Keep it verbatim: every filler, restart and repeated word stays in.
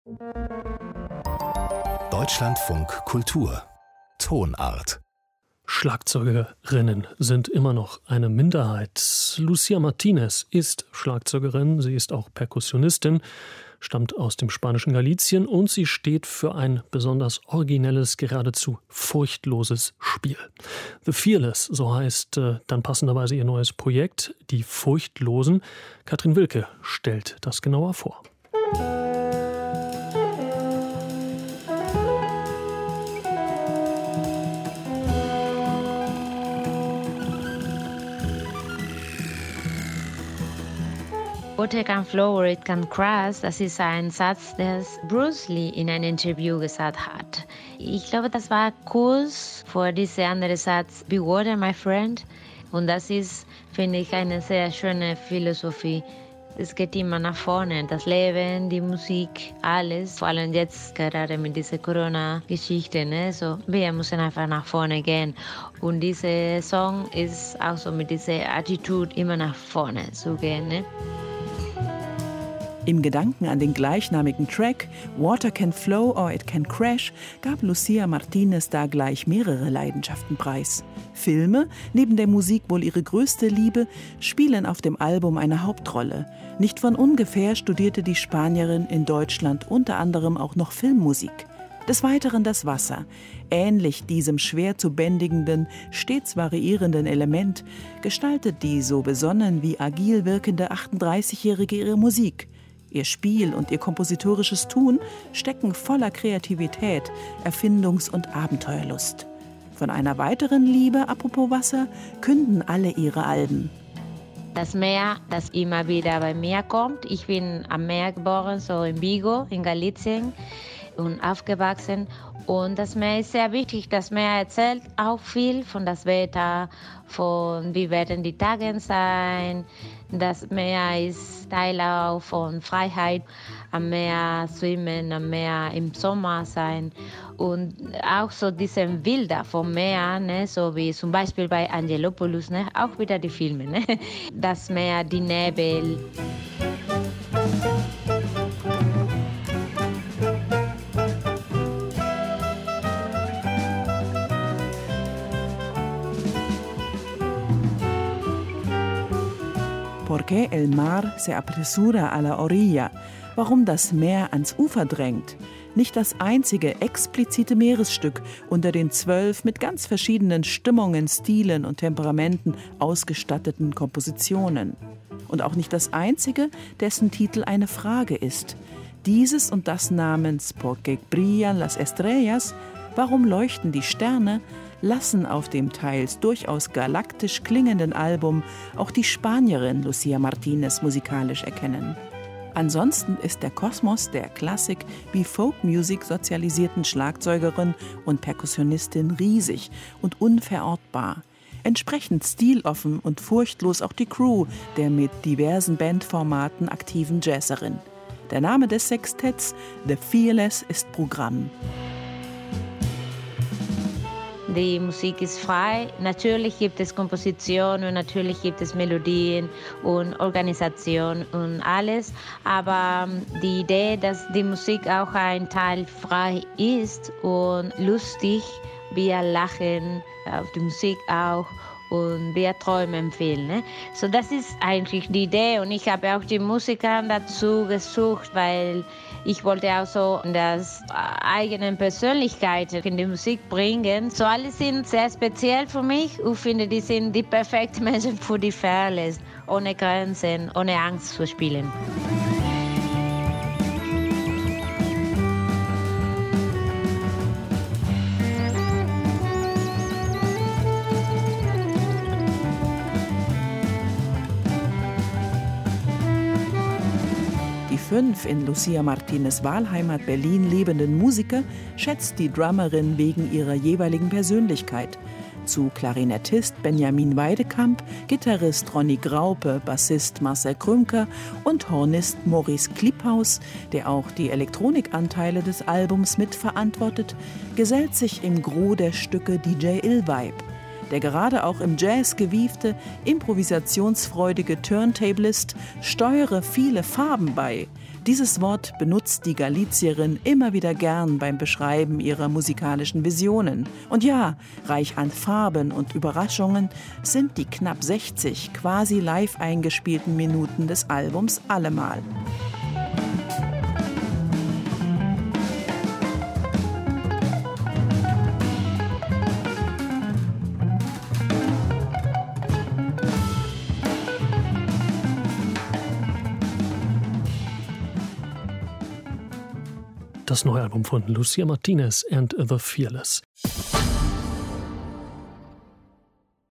Deutschlandfunk Kultur Tonart. Schlagzeugerinnen sind immer noch eine Minderheit. Lucia Martinez ist Schlagzeugerin, sie ist auch Perkussionistin, stammt aus dem spanischen Galicien und sie steht für ein besonders originelles, geradezu furchtloses Spiel. The Fearless, so heißt äh, dann passenderweise ihr neues Projekt, die Furchtlosen. Katrin Wilke stellt das genauer vor. Water can flow or it can crash, das ist ein Satz, den Bruce Lee in einem Interview gesagt hat. Ich glaube, das war kurz vor diesem anderen Satz, Be water, my friend. Und das ist, finde ich, eine sehr schöne Philosophie. Es geht immer nach vorne, das Leben, die Musik, alles. Vor allem jetzt gerade mit dieser Corona-Geschichte. Ne? So, wir müssen einfach nach vorne gehen. Und dieser Song ist auch so mit dieser Attitude, immer nach vorne zu gehen. Ne? Im Gedanken an den gleichnamigen Track Water can flow or it can crash gab Lucia Martinez da gleich mehrere Leidenschaften preis. Filme, neben der Musik wohl ihre größte Liebe, spielen auf dem Album eine Hauptrolle. Nicht von ungefähr studierte die Spanierin in Deutschland unter anderem auch noch Filmmusik. Des Weiteren das Wasser. Ähnlich diesem schwer zu bändigenden, stets variierenden Element gestaltet die so besonnen wie agil wirkende achtunddreißigjährige ihre Musik. Ihr Spiel und ihr kompositorisches Tun stecken voller Kreativität, Erfindungs- und Abenteuerlust. Von einer weiteren Liebe, apropos Wasser, künden alle ihre Alben. Das Meer, das immer wieder bei mir kommt. Ich bin am Meer geboren, so in Vigo, in Galicien, und aufgewachsen. Und das Meer ist sehr wichtig. Das Meer erzählt auch viel von das Wetter, von wie werden die Tage sein. Das Meer ist Teil auch von Freiheit, am Meer schwimmen, am Meer im Sommer sein. Und auch so diese Bilder vom Meer, ne, so wie zum Beispiel bei Angelopoulos, ne, auch wieder die Filme. Ne? Das Meer, die Nebel. Porque el mar se apresura a la orilla. Warum das Meer ans Ufer drängt. Nicht das einzige explizite Meeresstück unter den zwölf mit ganz verschiedenen Stimmungen, Stilen und Temperamenten ausgestatteten Kompositionen. Und auch nicht das einzige, dessen Titel eine Frage ist. Dieses und das namens Porque brillan las estrellas, warum leuchten die Sterne, lassen auf dem teils durchaus galaktisch klingenden Album auch die Spanierin Lucia Martinez musikalisch erkennen. Ansonsten ist der Kosmos der Klassik wie Folkmusik sozialisierten Schlagzeugerin und Perkussionistin riesig und unverortbar. Entsprechend stiloffen und furchtlos auch die Crew der mit diversen Bandformaten aktiven Jazzerin. Der Name des Sextetts, The Fearless, ist Programm. Die Musik ist frei. Natürlich gibt es Komposition und natürlich gibt es Melodien und Organisation und alles. Aber die Idee, dass die Musik auch ein Teil frei ist und lustig, wir lachen auf die Musik auch und wir träumen viel. Ne? So, das ist eigentlich die Idee und ich habe auch die Musiker dazu gesucht, weil ich wollte auch so das eigene Persönlichkeit in die Musik bringen. So alle sind sehr speziell für mich. Ich finde, die sind die perfekten Menschen für die Fearless, ohne Grenzen, ohne Angst zu spielen. Fünf in Lucia Martinez' Wahlheimat Berlin lebenden Musiker schätzt die Drummerin wegen ihrer jeweiligen Persönlichkeit. Zu Klarinettist Benjamin Weidekamp, Gitarrist Ronny Graupe, Bassist Marcel Krümker und Hornist Maurice Klipphaus, der auch die Elektronikanteile des Albums mitverantwortet, gesellt sich im Gros der Stücke D J Illvibe. Der gerade auch im Jazz gewiefte, improvisationsfreudige Turntablist steuere viele Farben bei. Dieses Wort benutzt die Galizierin immer wieder gern beim Beschreiben ihrer musikalischen Visionen. Und ja, reich an Farben und Überraschungen sind die knapp sechzig quasi live eingespielten Minuten des Albums allemal. Das neue Album von Lucia Martinez and the Fearless.